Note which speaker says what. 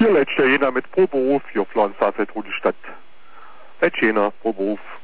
Speaker 1: Letzter jener mit pro Beruf, hier Flansaset, Stadt. Letzter jener pro Beruf.